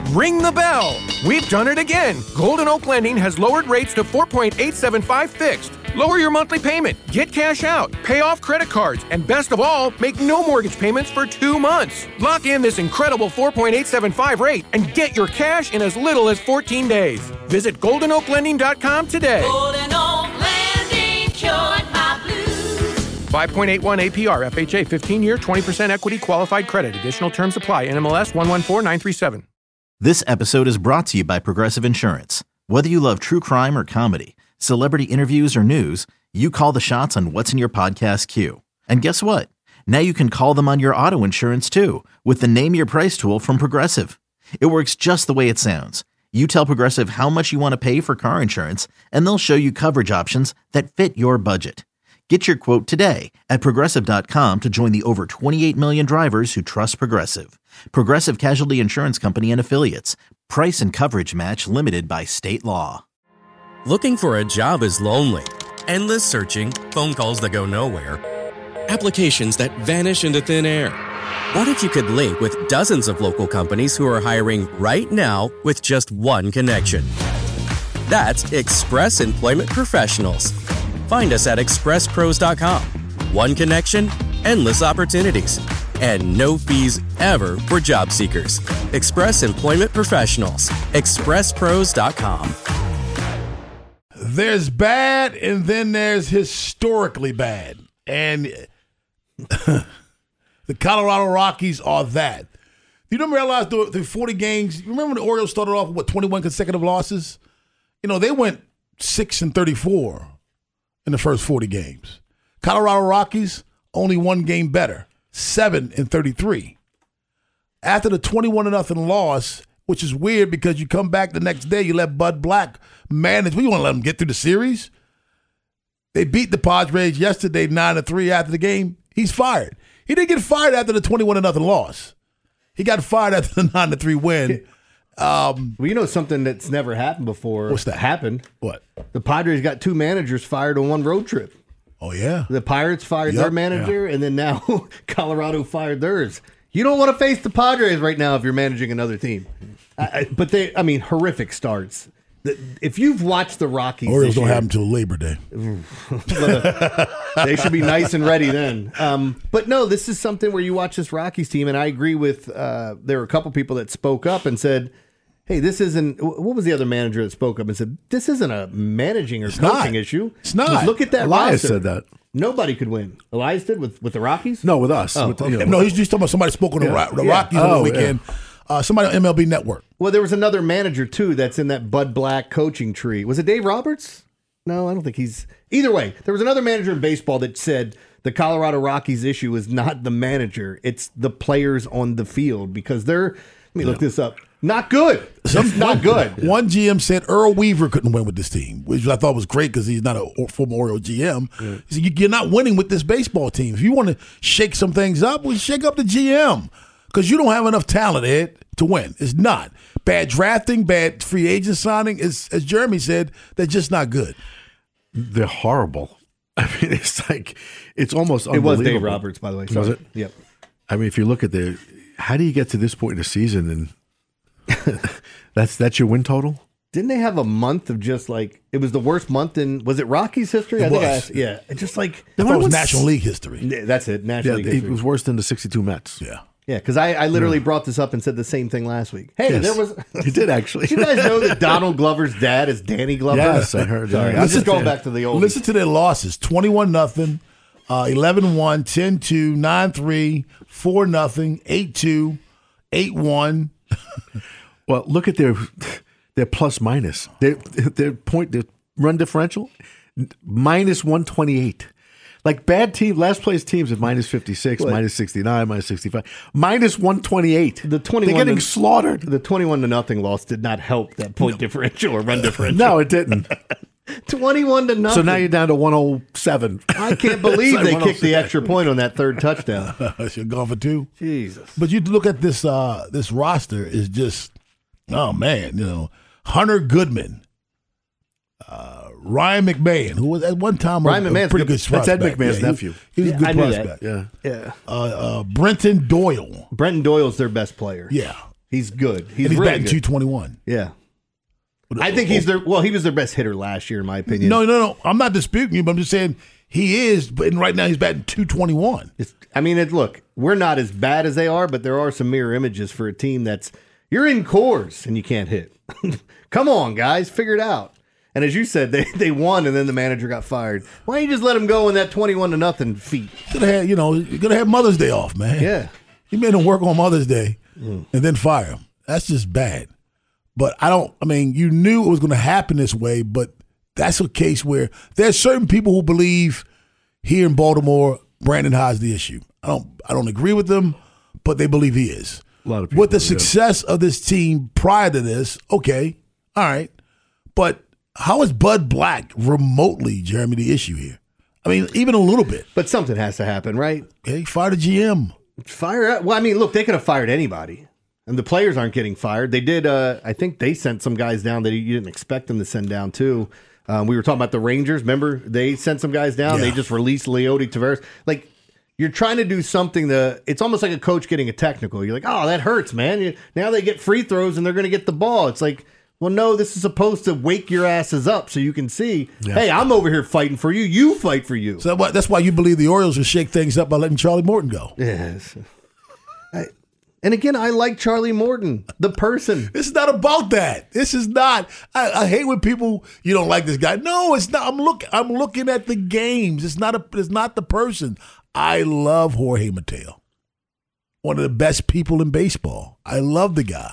Ring the bell. We've done it again. Golden Oak Lending has lowered rates to 4.875 fixed. Lower your monthly payment, get cash out, pay off credit cards, and best of all, make no mortgage payments for 2 months. Lock in this incredible 4.875 rate and get your cash in as little as 14 days. Visit GoldenOakLending.com today. Golden Oak Lending cured my blues. 5.81 APR, FHA, 15-year, 20% equity qualified credit. Additional terms apply. NMLS 114937. This episode is brought to you by Progressive Insurance. Whether you love true crime or comedy, celebrity interviews or news, you call the shots on what's in your podcast queue. And guess what? Now you can call them on your auto insurance too with the Name Your Price tool from Progressive. It works just the way it sounds. You tell Progressive how much you want to pay for car insurance, and they'll show you coverage options that fit your budget. Get your quote today at Progressive.com to join the over 28 million drivers who trust Progressive. Progressive Casualty Insurance Company and Affiliates. Price and coverage match limited by state law. Looking for a job is lonely. Endless searching, phone calls that go nowhere, applications that vanish into thin air. What if you could link with dozens of local companies who are hiring right now with just one connection? That's Express Employment Professionals. Find us at expresspros.com. One connection, endless opportunities, and no fees ever for job seekers. Express Employment Professionals. expresspros.com. There's bad, and then there's historically bad. And the Colorado Rockies are that. You don't realize through 40 games, you remember when the Orioles started off with 21 consecutive losses? You know, they went 6-34 in the first 40 games. Colorado Rockies, only one game better, 7-33. After the 21-0 loss, which is weird because you come back the next day, you let Bud Black manage. We want to let him get through the series. They beat the Padres yesterday 9-3 after the game. He's fired. He didn't get fired after the 21-0 loss. He got fired after the 9-3 win. Well, you know something that's never happened before. What's that? Happened? What? The Padres got 2 managers fired on one road trip. Oh, yeah. The Pirates fired their manager, and then now Colorado fired theirs. You don't want to face the Padres right now if you're managing another team. But horrific starts. If you've watched the Rockies, Orioles don't have them until Labor Day. They should be nice and ready then. But no, this is something where you watch this Rockies team, and I agree with. There were a couple people that spoke up and said, "Hey, this isn't." What was the other manager that spoke up and said, "This isn't a managing or coaching issue. It's not." Look at that. Elias roster. said that. Nobody could win. Elias did with the Rockies. No, with us. Oh, okay. No, he's talking about somebody spoke on the Rockies on the weekend. Somebody on MLB Network. Well, there was another manager, too, that's in that Bud Black coaching tree. Was it Dave Roberts? No, I don't think he's... Either way, there was another manager in baseball that said the Colorado Rockies issue is not the manager. It's the players on the field because they're... Let me look this up. Not good. Not good. One GM said Earl Weaver couldn't win with this team, which I thought was great because he's not a former Oriole GM. Yeah. He said, you're not winning with this baseball team. If you want to shake some things up, well, shake up the GM because you don't have enough talent, Ed, to win. It's not. Bad drafting, bad free agent signing. As Jeremy said, they're just not good. They're horrible. I mean, it's almost unbelievable. It was Dave Roberts, by the way. Sorry. Was it? Yep. I mean, if you look at how do you get to this point in the season and that's your win total? Didn't they have a month of just like it was the worst month in was it Rockies history? It was. I think yeah. Just like it was National League history. Yeah, that's it. National League history. It was worse than the 62 Mets. Yeah. Yeah, because I literally brought this up and said the same thing last week. Hey, yes. there was. You did actually. You guys know that Donald Glover's dad is Danny Glover? Yes, I heard. Sorry, I'm just going back to the old. Listen to their losses: 21-0, 11-1, 10-2, 9-3, 4-0, 8-2, 8-1. Well, look at their plus minus. Their run differential minus 128. Like bad team, last place teams at minus 56, minus 69, minus 65, minus 128. The 21 They're getting slaughtered. The 21-0 loss did not help that point differential or run differential. No, it didn't. 21-0. So now you're down to 107. I can't believe they kicked the extra point on that third touchdown. You're gone for 2. Jesus. But you look at this this roster is just, oh man, Hunter Goodman, Ryan McMahon, who was at one time Ryan a McMahon's pretty good That's Ed prospect. McMahon's nephew. He was a good prospect. Yeah. Yeah. Brenton Doyle. Brenton Doyle's their best player. Yeah. He's good. And he's really batting good. 221. Yeah. I think he was their best hitter last year, in my opinion. No. I'm not disputing you, but I'm just saying he is. But right now he's batting 221. Look, we're not as bad as they are, but there are some mirror images for a team that's you're in Coors and you can't hit. Come on, guys, figure it out. And as you said, they won, and then the manager got fired. Why don't you just let him go in that 21-0 feat? Could have had Mother's Day off, man. Yeah, he made him work on Mother's Day and then fire him. That's just bad. But you knew it was going to happen this way, but that's a case where there's certain people who believe here in Baltimore, Brandon Hyde's the issue. I don't agree with them, but they believe he is. A lot of people, with the success of this team prior to this, okay, all right. But how is Bud Black remotely, Jeremy, the issue here? Even a little bit. but something has to happen, right? Okay, fire the GM. Fire. Well, look, they could have fired anybody, and the players aren't getting fired. They did. I think they sent some guys down that you didn't expect them to send down too. We were talking about the Rangers. Remember, they sent some guys down. Yeah. They just released Leody Taveras. Like, you're trying to do something it's almost like a coach getting a technical. You're like, oh, that hurts, man. Now they get free throws and they're going to get the ball. It's like, well, no, this is supposed to wake your asses up so you can see, hey, I'm over here fighting for you. You fight for you. So that's why you believe the Orioles will shake things up by letting Charlie Morton go. Yes. And again, I like Charlie Morton, the person. This is not about that. This is not. I hate when people, you don't like this guy. No, it's not. I'm looking at the games. It's not the person. I love Jorge Mateo, one of the best people in baseball. I love the guy.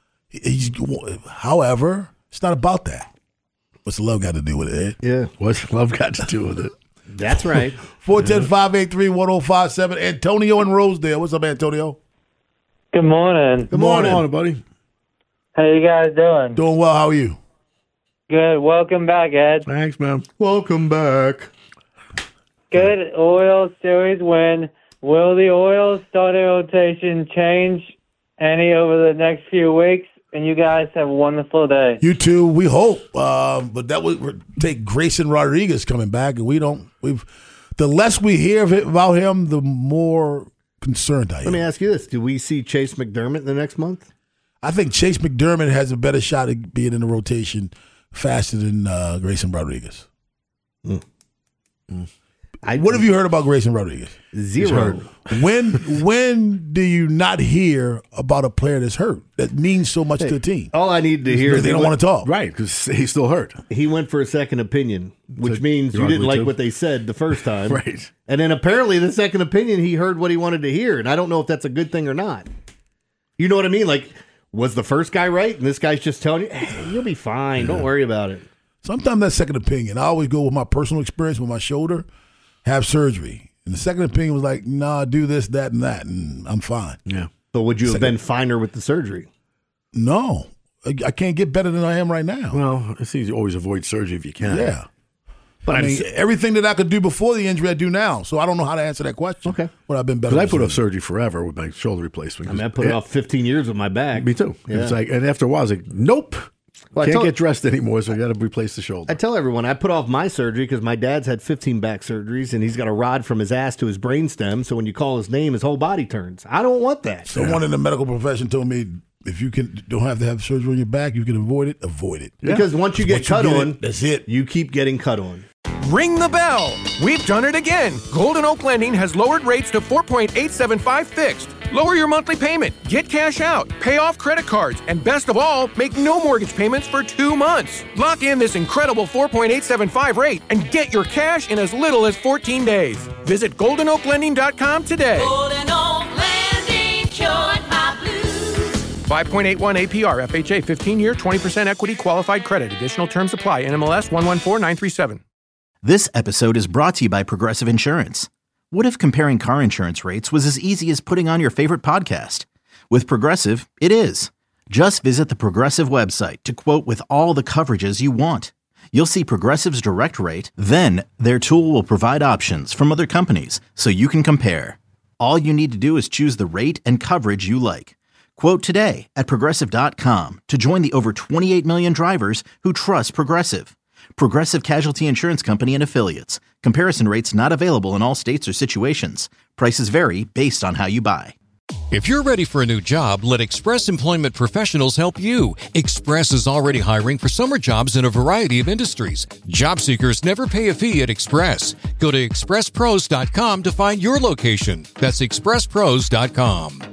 However, it's not about that. What's love got to do with it, Ed? Yeah. What's love got to do with it? That's right. 410-583-1057. Antonio in Rosedale. What's up, Antonio? Good morning. Good morning, buddy. How you guys doing? Doing well. How are you? Good. Welcome back, Ed. Thanks, man. Welcome back. Good Orioles series win. Will the Orioles starting rotation change any over the next few weeks? And you guys have a wonderful day. You too. We hope. But that would take Grayson Rodriguez coming back, and the less we hear about him, the more concerned I am. Let me ask you this. Do we see Chase McDermott in the next month? I think Chase McDermott has a better shot at being in the rotation faster than Grayson Rodriguez. What have you heard about Grayson Rodriguez? Zero. When do you not hear about a player that's hurt that means so much to the team? All I need to hear is they don't want to talk. Right, because he's still hurt. he went for a second opinion, which So means you're you didn't ugly like too? what they said the first time. Right. And then apparently the second opinion, he heard what he wanted to hear. And I don't know if that's a good thing or not. You know what I mean? Like, was the first guy right? And this guy's just telling you, hey, you'll be fine. Don't worry about it. Sometimes that second opinion. I always go with my personal experience with my shoulder, have surgery. And the second opinion was like, nah, do this, that, and that, and I'm fine. Yeah. So would you have been finer with the surgery? No. I can't get better than I am right now. Well, it's easy to always avoid surgery if you can. Yeah. But I mean, everything that I could do before the injury, I do now. So I don't know how to answer that question. Okay. But I've been better. Because I put with off surgery forever with my shoulder replacement. I put it off 15 years with my back. Me too. Yeah. It's like, and after a while, I was like, nope. Well, Can't get dressed anymore, so I got to replace the shoulder. I tell everyone I put off my surgery because my dad's had 15 back surgeries and he's got a rod from his ass to his brainstem. So when you call his name, his whole body turns. I don't want that. Someone in the medical profession told me if you don't have to have surgery on your back, you can avoid it. Avoid it. Because once you get cut on, that's it. You keep getting cut on. Ring the bell. We've done it again. Golden Oak Lending has lowered rates to 4.875 fixed. Lower your monthly payment, get cash out, pay off credit cards, and best of all, make no mortgage payments for 2 months. Lock in this incredible 4.875 rate and get your cash in as little as 14 days. Visit GoldenOakLending.com today. Golden Oak Landing cured my blues. 5.81 APR, FHA, 15-year, 20% equity qualified credit. Additional terms apply. NMLS 114937. This episode is brought to you by Progressive Insurance. What if comparing car insurance rates was as easy as putting on your favorite podcast? With Progressive, it is. Just visit the Progressive website to quote with all the coverages you want. You'll see Progressive's direct rate, then their tool will provide options from other companies so you can compare. All you need to do is choose the rate and coverage you like. Quote today at Progressive.com to join the over 28 million drivers who trust Progressive. Progressive Casualty Insurance Company and Affiliates. Comparison rates not available in all states or situations. Prices vary based on how you buy. If you're ready for a new job, let Express Employment Professionals help you. Express is already hiring for summer jobs in a variety of industries. Job seekers never pay a fee at Express. Go to expresspros.com to find your location. That's expresspros.com.